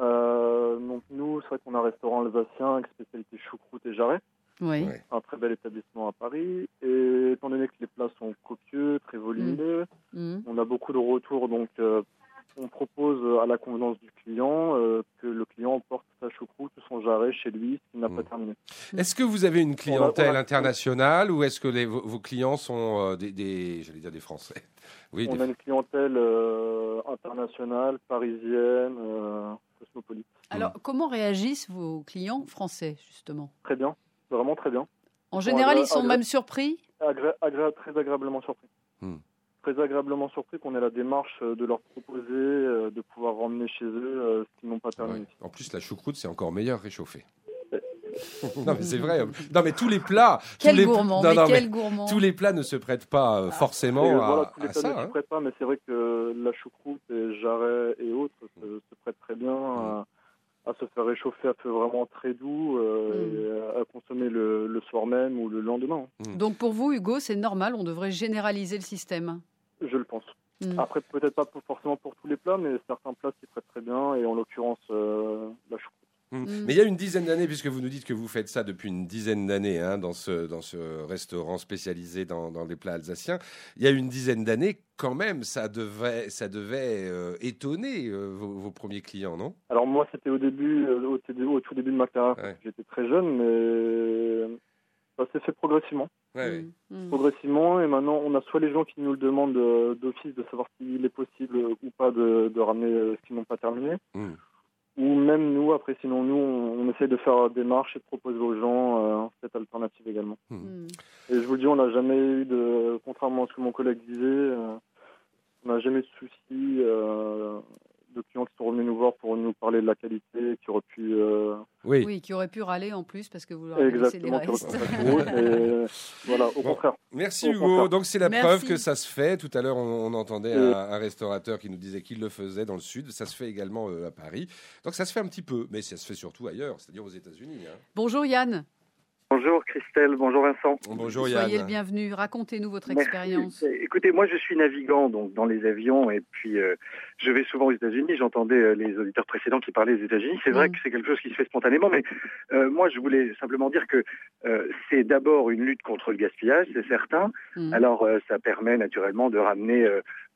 Euh, donc nous, c'est vrai qu'on a un restaurant alsacien avec spécialité choucroute et jarret, Oui. Ouais. un très bel établissement à Paris. Et étant donné que les plats sont copieux, très volumineux, Mhm. on a beaucoup de retours, donc euh, on propose à la convenance du client euh, que le client emporte sa choucroute ou son jarret chez lui s'il n'a Mm. pas terminé. Est-ce que vous avez une clientèle On a- on a- internationale ou est-ce que les- vos, vos clients sont euh, des, des- j'allais dire des Français? Oui. On des- a une clientèle euh, internationale, parisienne, euh, cosmopolite. Alors, comment réagissent vos clients français, justement? Très bien, vraiment très bien. En général, agré- ils sont agré- même surpris? Agré- agré- très agréablement surpris. Hmm. Très agréablement surpris qu'on ait la démarche euh, de leur proposer euh, de pouvoir ramener chez eux euh, ce qu'ils n'ont pas terminé. Ouais. En plus, la choucroute, c'est encore meilleur réchauffé. Non mais c'est vrai. Non mais tous les plats, Quel tous les gourmand, non, mais non, quel mais gourmand. tous les plats ne se prêtent pas euh, forcément Et, euh, à, voilà, tous les à plats ça. ne s'y hein. prêtent pas, mais c'est vrai que la choucroute et jarret et autres se, se prêtent très bien à, à se faire réchauffer à feu vraiment très doux euh, Mm. et à, à consommer le, le soir même ou le lendemain. Donc pour vous, Hugo, c'est normal, on devrait généraliser le système. Je le pense. Mm. Après, peut-être pas pour- forcément pour tous les plats, mais certains plats s'y prêtent très bien, et en l'occurrence, euh, la choucroute. Mm. Mm. Mais il y a une dizaine d'années, puisque vous nous dites que vous faites ça depuis une dizaine d'années hein, dans, ce, dans ce restaurant spécialisé dans, dans les plats alsaciens, il y a une dizaine d'années, quand même, ça devait, ça devait euh, étonner euh, vos, vos premiers clients, non? Alors moi, c'était au début, euh, au, au- au tout début de ma carrière, parce que j'étais très jeune, mais ça s'est fait progressivement. Ouais, ouais. Mm. Progressivement, et maintenant, on a soit les gens qui nous le demandent euh, d'office de savoir s'il est possible ou pas de, de ramener euh, ce qu'ils n'ont pas terminé, Mm. ou même nous, après, sinon nous, on, on essaie de faire des démarches et de proposer aux gens euh, cette alternative également. Mm. Et je vous le dis, on n'a jamais eu de, contrairement à ce que mon collègue disait, euh, on n'a jamais eu de soucis euh, de clients qui sont revenus nous voir pour nous parler de la qualité, qui auraient pu... euh, Oui. Oui, qui aurait pu râler en plus parce que vous leur avez laissé des exactement, qui restes. auraient pu faire pour eux, et voilà, au Bon. contraire. Merci Au Hugo. contraire. Donc c'est la Merci. preuve que ça se fait. Tout à l'heure, on, on entendait Euh. un, un restaurateur qui nous disait qu'il le faisait dans le sud. Ça se fait également euh, à Paris. Donc ça se fait un petit peu, mais ça se fait surtout ailleurs, c'est-à-dire aux États-Unis. hein. Bonjour Yann. Bonjour Christelle, bonjour Vincent. Bonjour Yann. Soyez le bienvenu. Racontez-nous votre Merci. expérience. Écoutez, moi je suis navigant donc dans les avions et puis euh, je vais souvent aux États-Unis. J'entendais euh, les auditeurs précédents qui parlaient des États-Unis. C'est vrai Mm. que c'est quelque chose qui se fait spontanément, mais euh, moi je voulais simplement dire que euh, c'est d'abord une lutte contre le gaspillage, c'est certain. Mm. Alors euh, ça permet naturellement de ramener euh,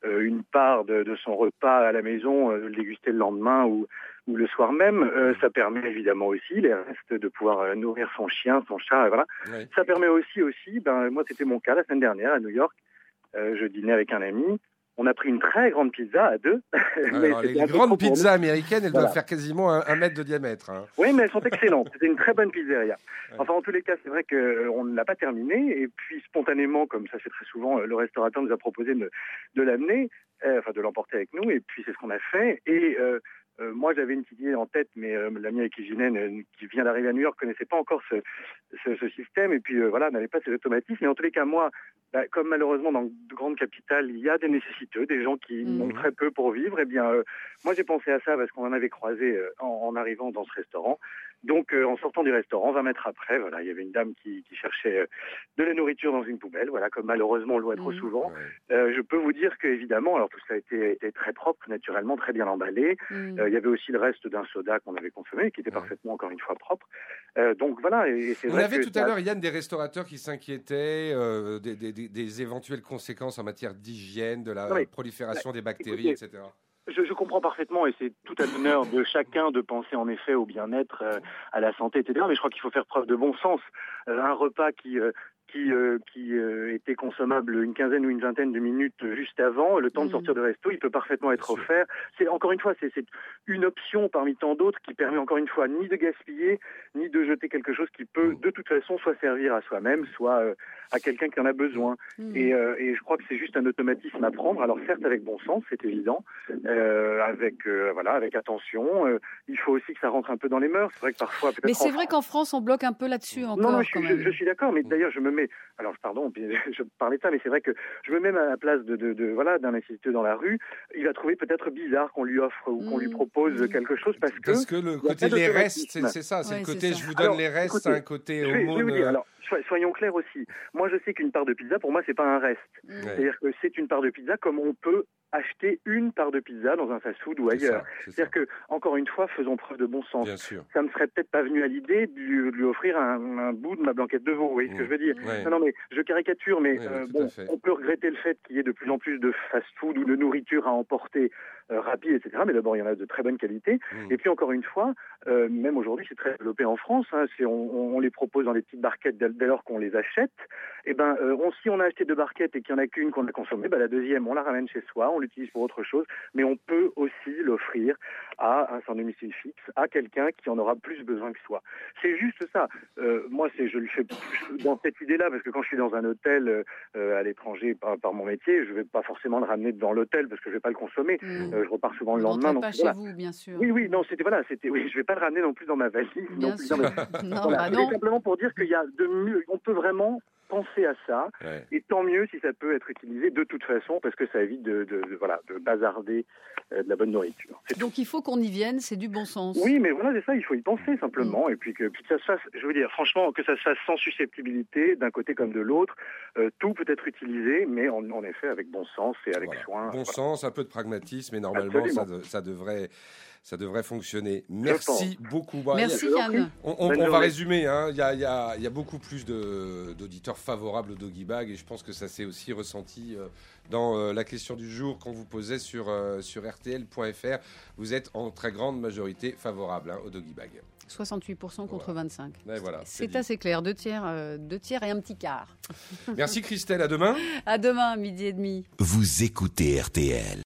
euh, une part de, de son repas à la maison, euh, de le déguster le lendemain ou, ou le soir même. Euh, ça permet évidemment aussi les restes de pouvoir euh, nourrir son chien, son chat, voilà. Oui. Ça permet aussi, aussi, ben, moi c'était mon cas la semaine dernière à New York, euh, je dînais avec un ami. On a pris une très grande pizza à deux. Alors, les grandes pizzas américaines, elles voilà. doivent faire quasiment un, un mètre de diamètre. Hein. Oui, mais elles sont excellentes. C'était une très bonne pizzeria. Ouais. Enfin, en tous les cas, c'est vrai qu'on ne l'a pas terminée. Et puis, spontanément, comme ça c'est très souvent, le restaurateur nous a proposé de, de l'amener, euh, enfin de l'emporter avec nous. Et puis, c'est ce qu'on a fait. Et euh, euh, moi, j'avais une petite idée en tête, mais euh, l'ami avec qui je dînais, euh, qui vient d'arriver à New York, connaissait pas encore ce, ce, ce système. Et puis, euh, voilà, n'avait pas ces automatismes. Mais en tous les cas, moi, bah, comme malheureusement dans de grandes capitales, il y a des nécessiteux, des gens qui mmh. ont très peu pour vivre, eh bien, euh, moi j'ai pensé à ça parce qu'on en avait croisé euh, en, en arrivant dans ce restaurant. Donc, euh, en sortant du restaurant, vingt mètres après, voilà, il y avait une dame qui, qui cherchait euh, de la nourriture dans une poubelle, voilà, comme malheureusement on le voit trop mmh. souvent. Ouais. Euh, je peux vous dire que évidemment, alors tout ça a été, été très propre, naturellement, très bien emballé. Mmh. Euh, il y avait aussi le reste d'un soda qu'on avait consommé, qui était ouais. parfaitement, encore une fois, propre. Euh, donc voilà. Et, et c'est Vous vrai avez que tout à l'heure, Yann, des restaurateurs qui s'inquiétaient euh, des, des, des, des éventuelles conséquences en matière d'hygiène, de la oui. prolifération ouais. des bactéries, Écoutez, et cetera. Je, je comprends parfaitement et c'est tout à l'honneur de chacun de penser en effet au bien-être, euh, à la santé, et cetera. Mais je crois qu'il faut faire preuve de bon sens. Euh, un repas qui... Euh, qui, euh, qui euh, était consommable une quinzaine ou une vingtaine de minutes juste avant, le temps mmh. de sortir de resto, il peut parfaitement être offert. C'est, encore une fois, c'est, c'est une option parmi tant d'autres qui permet encore une fois ni de gaspiller, ni de jeter quelque chose qui peut de toute façon soit servir à soi-même, soit euh, à quelqu'un qui en a besoin. Mmh. Et, euh, et je crois que c'est juste un automatisme à prendre. Alors certes avec bon sens, c'est évident, euh, avec euh, voilà, avec attention. Euh, il faut aussi que ça rentre un peu dans les mœurs. C'est vrai que parfois peut-être. Mais c'est en vrai France... qu'en France on bloque un peu là-dessus encore. Non, non, je, quand je, même. je suis d'accord. Mais d'ailleurs je me mets alors pardon, je parlais de ça, mais c'est vrai que je me mets à la place de, de, de voilà d'un nécessiteux dans la rue. Il va trouver peut-être bizarre qu'on lui offre ou qu'on mmh. lui propose mmh. quelque chose parce que parce que le côté les restes, c'est, c'est ça, c'est ouais, le côté c'est je vous donne alors, les restes, écoutez, c'est un côté je vais, je vais vous dire, alors soyons clairs aussi. Moi, je sais qu'une part de pizza, pour moi, c'est pas un reste. Mmh. C'est-à-dire que c'est une part de pizza comme on peut acheter une part de pizza dans un fast-food ou ailleurs. C'est ça, c'est C'est-à-dire ça. que, encore une fois, faisons preuve de bon sens. Bien sûr. Ça me serait peut-être pas venu à l'idée de lui, de lui offrir un, un bout de ma blanquette de veau. Vous voyez mmh. ce que je veux dire ouais. Non, non, mais je caricature, mais oui, euh, bon, on peut regretter le fait qu'il y ait de plus en plus de fast-food ou de nourriture à emporter euh, rapide, et cetera. Mais d'abord, il y en a de très bonne qualité. Mmh. Et puis, encore une fois, euh, même aujourd'hui, c'est très développé en France. Hein, c'est, on, on les propose dans des petites barquettes dès, dès lors qu'on les achète. Et ben, euh, on, si on a acheté deux barquettes et qu'il n'y en a qu'une qu'on a consommée, ben, la deuxième, on la ramène chez soi, on l'utilise pour autre chose. Mais on peut aussi l'offrir à un sans domicile fixe, à quelqu'un qui en aura plus besoin que soi. C'est juste ça. Euh, moi, c'est, je le fais dans cette idée-là, parce que quand je suis dans un hôtel euh, à l'étranger par, par mon métier, je ne vais pas forcément le ramener devant l'hôtel parce que je ne vais pas le consommer. Mmh. Euh, je repars souvent le lendemain. Donc, pas voilà. chez vous, bien sûr. Oui, oui, non, c'était voilà, c'était. Oui, je ne vais pas le ramener non plus dans ma valise. Bien non plus, sûr. Non, mais, non, voilà. bah non. C'est simplement pour dire qu'il y a de mieux. On peut vraiment penser à ça, ouais. Et tant mieux si ça peut être utilisé de toute façon, parce que ça évite de, de, de voilà, de bazarder euh, de la bonne nourriture. C'est Donc tout. Il faut qu'on y vienne, c'est du bon sens. Oui, mais voilà, c'est ça, il faut y penser simplement, mmh. et puis que, puis que ça se fasse, je veux dire, franchement, que ça se fasse sans susceptibilité, d'un côté comme de l'autre, euh, tout peut être utilisé, mais en, en effet avec bon sens et avec voilà. soin. Bon voilà. sens, un peu de pragmatisme, et normalement ça, de, ça devrait... Ça devrait fonctionner. Merci beaucoup. Bah, Merci a, Yann. On, on, on va résumer. Hein. Il, y a, il, y a, il y a beaucoup plus de, d'auditeurs favorables au Doggy Bag et je pense que ça s'est aussi ressenti euh, dans euh, la question du jour qu'on vous posait sur, euh, sur R T L point F R. Vous êtes en très grande majorité favorable hein, au Doggy Bag. soixante-huit pour cent contre voilà. vingt-cinq pour cent. Et voilà, c'est c'est assez clair. Deux tiers, euh, deux tiers et un petit quart. Merci Christelle. À demain. À demain, midi et demi. Vous écoutez R T L.